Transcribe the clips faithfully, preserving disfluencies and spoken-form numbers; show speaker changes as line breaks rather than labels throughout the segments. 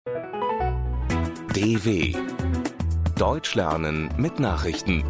D W Deutsch lernen mit Nachrichten.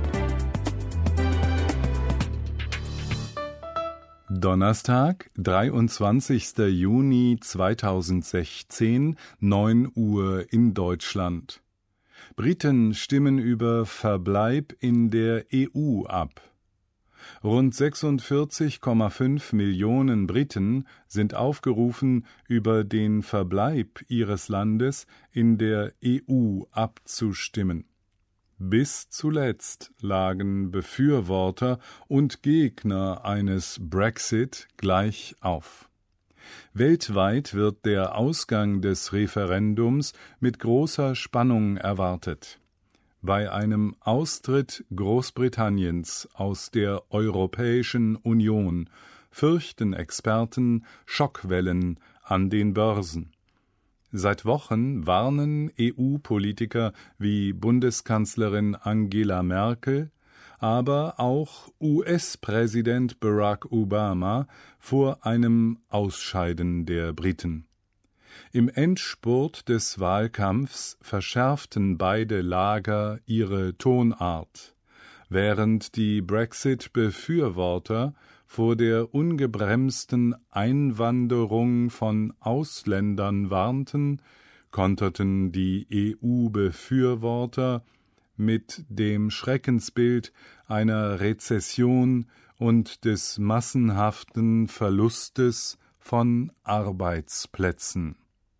Donnerstag, dreiundzwanzigster Juni zweitausendsechzehn, neun Uhr in Deutschland. Briten stimmen über Verbleib in der E U ab. Rund sechsundvierzig Komma fünf Millionen Briten sind aufgerufen, über den Verbleib ihres Landes in der E U abzustimmen. Bis zuletzt lagen Befürworter und Gegner eines Brexit gleich auf. Weltweit wird der Ausgang des Referendums mit großer Spannung erwartet. Bei einem Austritt Großbritanniens aus der Europäischen Union fürchten Experten Schockwellen an den Börsen. Seit Wochen warnen E U-Politiker wie Bundeskanzlerin Angela Merkel, aber auch U S-Präsident Barack Obama vor einem Ausscheiden der Briten. Im Endspurt des Wahlkampfs verschärften beide Lager ihre Tonart, während die Brexit-Befürworter vor der ungebremsten Einwanderung von Ausländern warnten, konterten die E U-Befürworter mit dem Schreckensbild einer Rezession und des massenhaften Verlustes von Arbeitsplätzen.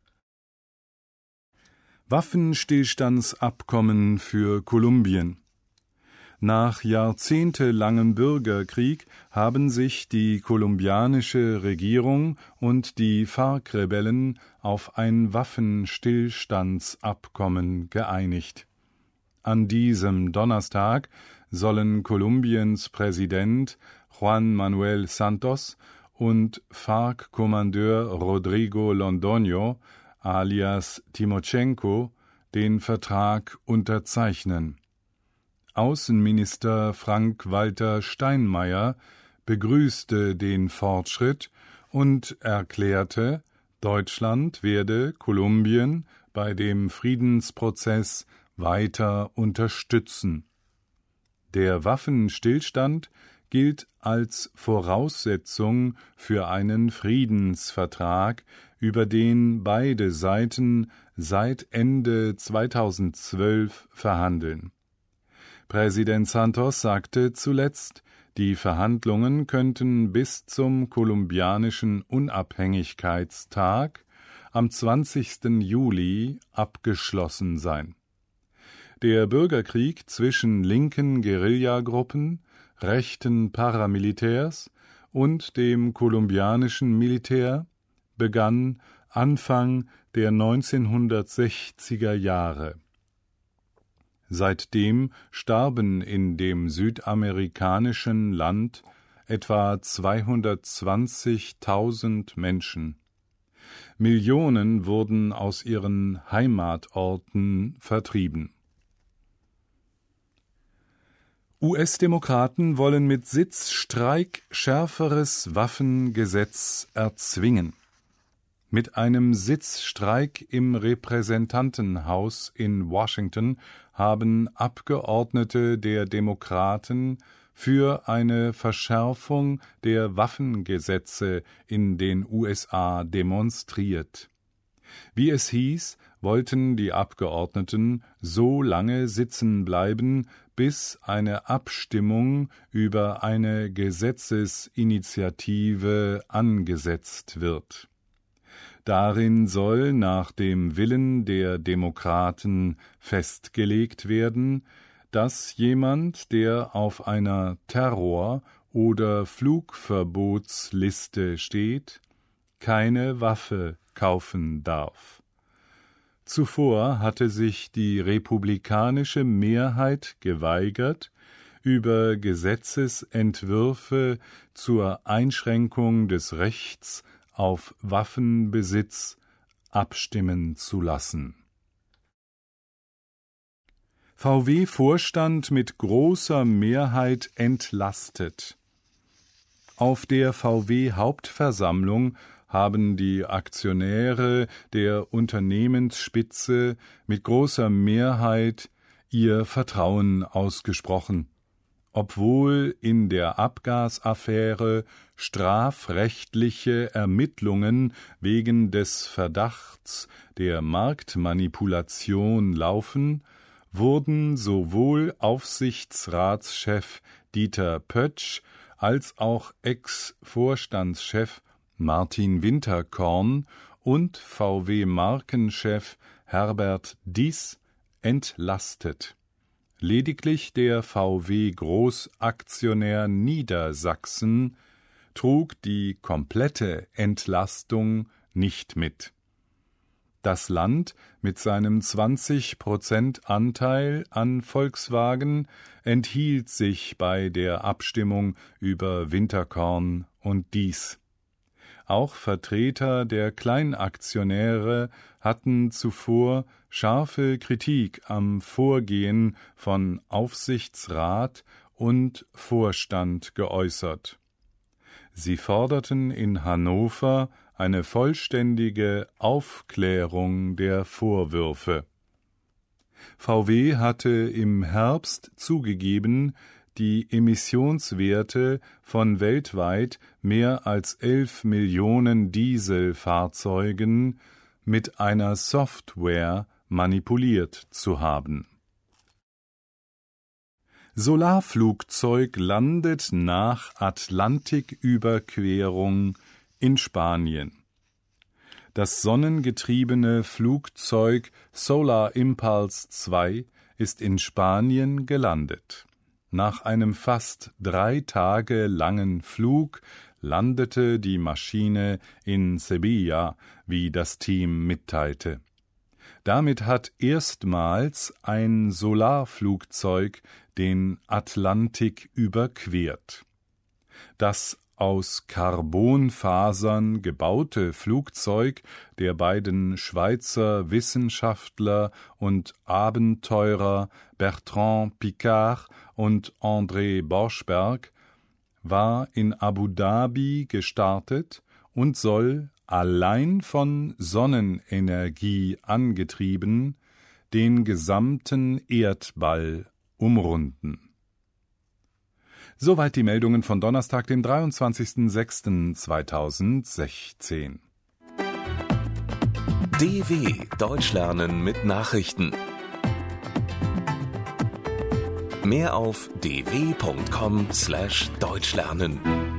Waffenstillstandsabkommen für Kolumbien. Nach jahrzehntelangem Bürgerkrieg haben sich die kolumbianische Regierung und die FARC-Rebellen auf ein Waffenstillstandsabkommen geeinigt. An diesem Donnerstag sollen Kolumbiens Präsident Juan Manuel Santos und FARC-Kommandeur Rodrigo Londoño alias Timochenko den Vertrag unterzeichnen. Außenminister Frank-Walter Steinmeier begrüßte den Fortschritt und erklärte, Deutschland werde Kolumbien bei dem Friedensprozess weiter unterstützen. Der Waffenstillstand gilt als Voraussetzung für einen Friedensvertrag, über den beide Seiten seit Ende zweitausendzwölf verhandeln. Präsident Santos sagte zuletzt, die Verhandlungen könnten bis zum kolumbianischen Unabhängigkeitstag am zwanzigsten Juli abgeschlossen sein. Der Bürgerkrieg zwischen linken Guerillagruppen, rechten Paramilitärs und dem kolumbianischen Militär begann Anfang der neunzehnhundertsechziger Jahre. Seitdem starben in dem südamerikanischen Land etwa zweihundertzwanzigtausend Menschen. Millionen wurden aus ihren Heimatorten vertrieben. U S-Demokraten wollen mit Sitzstreik schärferes Waffengesetz erzwingen. Mit einem Sitzstreik im Repräsentantenhaus in Washington haben Abgeordnete der Demokraten für eine Verschärfung der Waffengesetze in den U S A demonstriert. Wie es hieß, wollten die Abgeordneten so lange sitzen bleiben, bis eine Abstimmung über eine Gesetzesinitiative angesetzt wird. Darin soll nach dem Willen der Demokraten festgelegt werden, dass jemand, der auf einer Terror- oder Flugverbotsliste steht, keine Waffe kaufen darf. Zuvor hatte sich die republikanische Mehrheit geweigert, über Gesetzesentwürfe zur Einschränkung des Rechts auf Waffenbesitz abstimmen zu lassen. V W-Vorstand mit großer Mehrheit entlastet. Auf der V W-Hauptversammlung haben die Aktionäre der Unternehmensspitze mit großer Mehrheit ihr Vertrauen ausgesprochen, obwohl in der Abgasaffäre strafrechtliche Ermittlungen wegen des Verdachts der Marktmanipulation laufen, wurden sowohl Aufsichtsratschef Dieter Pötsch als auch Ex-Vorstandschef Martin Winterkorn und V W-Markenchef Herbert Diess entlastet. Lediglich der V W-Großaktionär Niedersachsen trug die komplette Entlastung nicht mit. Das Land mit seinem zwanzig Prozent Anteil an Volkswagen enthielt sich bei der Abstimmung über Winterkorn und Diess. Auch Vertreter der Kleinaktionäre hatten zuvor scharfe Kritik am Vorgehen von Aufsichtsrat und Vorstand geäußert. Sie forderten in Hannover eine vollständige Aufklärung der Vorwürfe. V W hatte im Herbst zugegeben, die Emissionswerte von weltweit mehr als elf Millionen Dieselfahrzeugen mit einer Software manipuliert zu haben. Solarflugzeug landet nach Atlantiküberquerung in Spanien. Das sonnengetriebene Flugzeug Solar Impulse zwei ist in Spanien gelandet. Nach einem fast drei Tage langen Flug landete die Maschine in Sevilla, wie das Team mitteilte. Damit hat erstmals ein Solarflugzeug den Atlantik überquert. Das aus Carbonfasern gebaute Flugzeug der beiden Schweizer Wissenschaftler und Abenteurer Bertrand Piccard und André Borschberg war in Abu Dhabi gestartet und soll, allein von Sonnenenergie angetrieben, den gesamten Erdball umrunden. Soweit die Meldungen von Donnerstag, dem dreiundzwanzigsten sechsten zweitausendsechzehn.
D W Deutsch lernen mit Nachrichten. Mehr auf d w punkt com slash deutsch lernen.